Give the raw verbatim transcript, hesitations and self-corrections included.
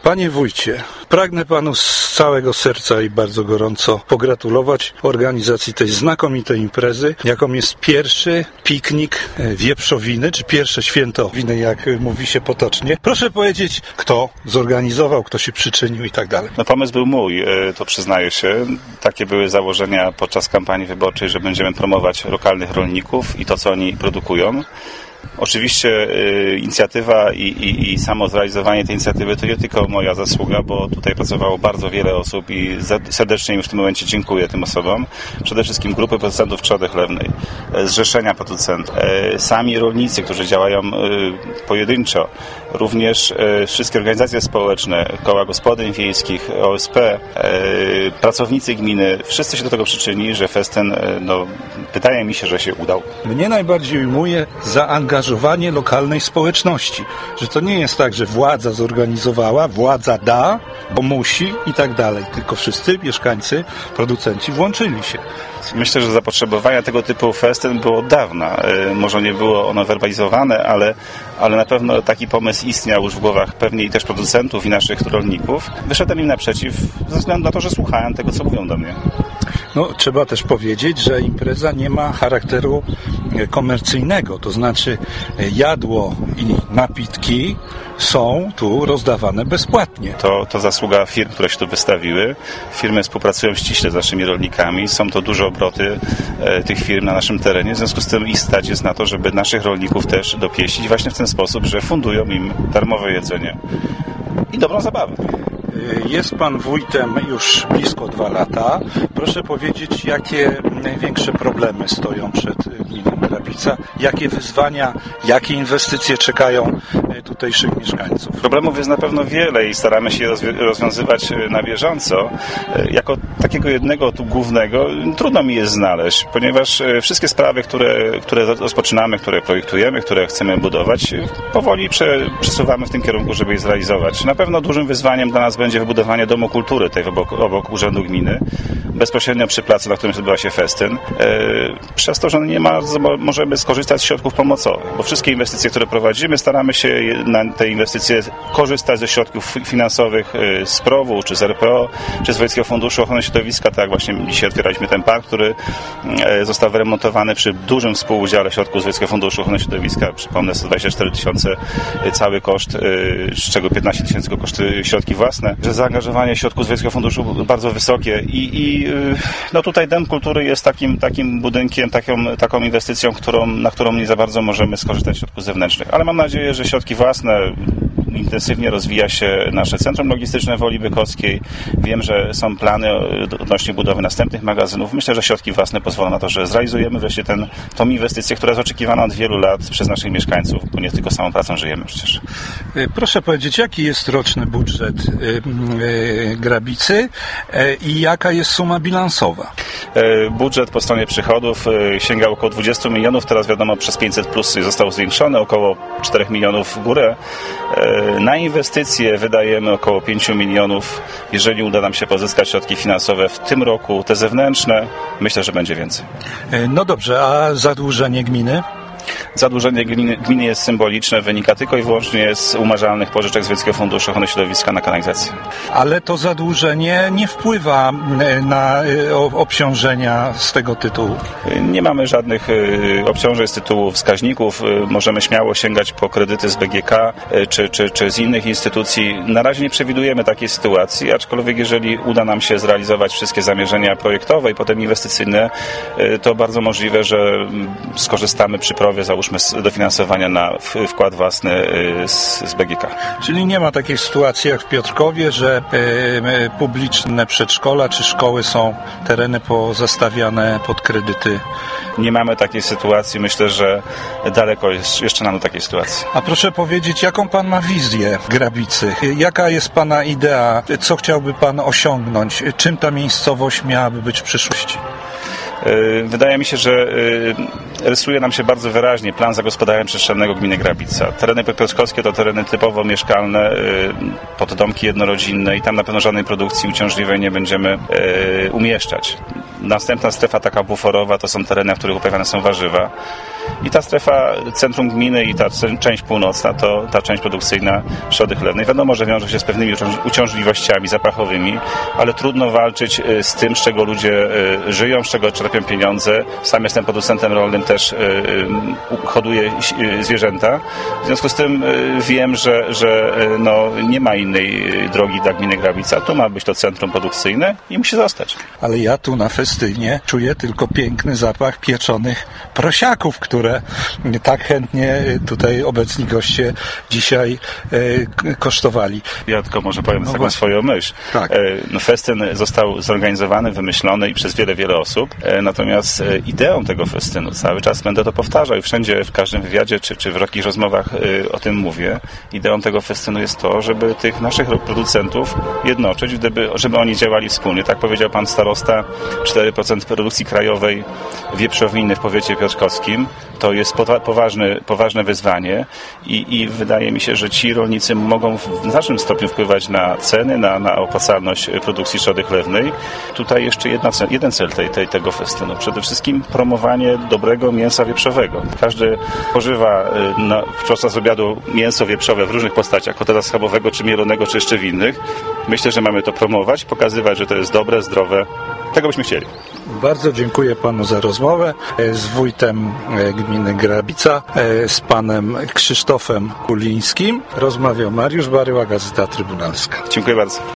Panie wójcie, pragnę panu z całego serca i bardzo gorąco pogratulować organizacji tej znakomitej imprezy, jaką jest pierwszy piknik wieprzowiny, czy pierwsze święto winy, jak mówi się potocznie. Proszę powiedzieć, kto zorganizował, kto się przyczynił i tak dalej. No pomysł był mój, to przyznaję się. Takie były założenia podczas kampanii wyborczej, że będziemy promować lokalnych rolników i to, co oni produkują. Oczywiście y, inicjatywa i, i, i samo zrealizowanie tej inicjatywy to nie tylko moja zasługa, bo tutaj pracowało bardzo wiele osób i za, serdecznie im w tym momencie dziękuję tym osobom. Przede wszystkim grupy producentów trzody chlewnej, zrzeszenia producentów, y, sami rolnicy, którzy działają y, pojedynczo, również y, wszystkie organizacje społeczne, koła gospodyń wiejskich, O S P, y, pracownicy gminy, wszyscy się do tego przyczynili, że festyn, y, no, wydaje mi się, że się udał. Mnie najbardziej ujmuje zaangażowanie lokalnej społeczności, że to nie jest tak, że władza zorganizowała, władza da, bo musi i tak dalej, tylko wszyscy mieszkańcy, producenci włączyli się. Myślę, że zapotrzebowania tego typu festyn było od dawna. Może nie było ono werbalizowane, ale, ale na pewno taki pomysł istniał już w głowach pewnie i też producentów i naszych rolników. Wyszedłem im naprzeciw ze względu na to, że słuchałem tego, co mówią do mnie. No, trzeba też powiedzieć, że impreza nie ma charakteru komercyjnego, to znaczy jadło i napitki są tu rozdawane bezpłatnie. To, to zasługa firm, które się tu wystawiły. Firmy współpracują ściśle z naszymi rolnikami. Są to duże obroty e, tych firm na naszym terenie. W związku z tym ich stać jest na to, żeby naszych rolników też dopieścić właśnie w ten sposób, że fundują im darmowe jedzenie i dobrą zabawę. Jest pan wójtem już blisko dwa lata. Proszę powiedzieć, jakie największe problemy stoją przed gminą Grabica? Jakie wyzwania, jakie inwestycje czekają tutejszych mieszkańców? Problemów jest na pewno wiele i staramy się je rozwiązywać na bieżąco. Jako takiego jednego tu głównego trudno mi jest znaleźć, ponieważ wszystkie sprawy, które, które rozpoczynamy, które projektujemy, które chcemy budować, powoli prze, przesuwamy w tym kierunku, żeby je zrealizować. Na pewno dużym wyzwaniem dla nas będzie wybudowanie domu kultury tej obok, obok Urzędu Gminy, bezpośrednio przy placu, na którym odbywa się festyn. Przez to, że nie ma, możemy skorzystać z środków pomocowych, bo wszystkie inwestycje, które prowadzimy, staramy się na te inwestycje korzystać ze środków finansowych z P R O W-u, czy z R P O, czy z Wojewódzkiego Funduszu Ochrony Środowiska, tak jak właśnie dzisiaj otwieraliśmy ten park, który został wyremontowany przy dużym współudziale środków z Wojewódzkiego Funduszu Ochrony Środowiska. Przypomnę, sto dwadzieścia cztery tysiące cały koszt, z czego piętnaście tysięcy koszty środki własne, że zaangażowanie środków z Wojewódzkiego Funduszu bardzo wysokie i, i no tutaj Dom Kultury jest takim, takim budynkiem, taką, taką inwestycją, którą, na którą nie za bardzo możemy skorzystać z środków zewnętrznych, ale mam nadzieję, że środki własne, intensywnie rozwija się nasze centrum logistyczne w Woli Bykowskiej. Wiem, że są plany odnośnie budowy następnych magazynów. Myślę, że środki własne pozwolą na to, że zrealizujemy wreszcie tę tą inwestycję, która jest oczekiwana od wielu lat przez naszych mieszkańców, bo nie tylko samą pracą żyjemy przecież. Proszę powiedzieć, jaki jest roczny budżet Grabicy i jaka jest suma bilansowa? Budżet po stronie przychodów sięgał około dwadzieścia milionów, teraz wiadomo przez pięćset plus został zwiększony, około czterech milionów w górę. Na inwestycje wydajemy około pięciu milionów. Jeżeli uda nam się pozyskać środki finansowe w tym roku, te zewnętrzne, myślę, że będzie więcej. No dobrze, a zadłużenie gminy? Zadłużenie gminy, gminy jest symboliczne, wynika tylko i wyłącznie z umarzalnych pożyczek z Wojewódzkiego Funduszu Ochrony Środowiska na kanalizację. Ale to zadłużenie nie wpływa na obciążenia z tego tytułu? Nie mamy żadnych obciążeń z tytułu wskaźników. Możemy śmiało sięgać po kredyty z B G K czy, czy, czy z innych instytucji. Na razie nie przewidujemy takiej sytuacji, aczkolwiek jeżeli uda nam się zrealizować wszystkie zamierzenia projektowe i potem inwestycyjne, to bardzo możliwe, że skorzystamy przy prowie, załóżmy, dofinansowania na wkład własny z, z B G K. Czyli nie ma takiej sytuacji jak w Piotrkowie, że e, publiczne przedszkola czy szkoły są tereny pozastawiane pod kredyty? Nie mamy takiej sytuacji. Myślę, że daleko jest jeszcze nam do takiej sytuacji. A proszę powiedzieć, jaką pan ma wizję w Grabicy? Jaka jest pana idea? Co chciałby pan osiągnąć? Czym ta miejscowość miałaby być w przyszłości? Wydaje mi się, że rysuje nam się bardzo wyraźnie plan zagospodarowania przestrzennego gminy Grabica. Tereny piotrkowskie to tereny typowo mieszkalne, pod domki jednorodzinne i tam na pewno żadnej produkcji uciążliwej nie będziemy umieszczać. Następna strefa taka buforowa to są tereny, w których uprawiane są warzywa. I ta strefa, centrum gminy i ta część północna, to ta część produkcyjna trzody chlewnej. Wiadomo, że wiąże się z pewnymi uciążliwościami zapachowymi, ale trudno walczyć z tym, z czego ludzie żyją, z czego czerpią pieniądze. Sam jestem producentem rolnym, też hoduję zwierzęta. W związku z tym wiem, że, że no, nie ma innej drogi dla gminy Grabica. Tu ma być to centrum produkcyjne i musi zostać. Ale ja tu na festynie czuję tylko piękny zapach pieczonych prosiaków, które tak chętnie tutaj obecni goście dzisiaj e, kosztowali. Ja tylko może powiem no taką właśnie. swoją myśl. Tak. E, no, festyn został zorganizowany, wymyślony i przez wiele, wiele osób. E, natomiast e, ideą tego festynu, cały czas będę to powtarzał i wszędzie, w każdym wywiadzie czy, czy w jakichś rozmowach e, o tym mówię, ideą tego festynu jest to, żeby tych naszych producentów jednoczyć, gdyby, żeby oni działali wspólnie. Tak powiedział pan starosta, cztery procent produkcji krajowej wieprzowiny w powiecie piotrkowskim. To jest poważne, poważne wyzwanie i, i wydaje mi się, że ci rolnicy mogą w znacznym stopniu wpływać na ceny, na, na opłacalność produkcji trzody chlewnej. Tutaj jeszcze jedna, jeden cel tej, tej, tego festynu. Przede wszystkim promowanie dobrego mięsa wieprzowego. Każdy spożywa na, podczas obiadu mięso wieprzowe w różnych postaciach, koteta schabowego, czy mielonego, czy jeszcze w innych. Myślę, że mamy to promować, pokazywać, że to jest dobre, zdrowe. Tego byśmy chcieli. Bardzo dziękuję panu za rozmowę z wójtem gminy Grabica, z panem Krzysztofem Kulińskim. Rozmawiał Mariusz Baryła, Gazeta Trybunalska. Dziękuję bardzo.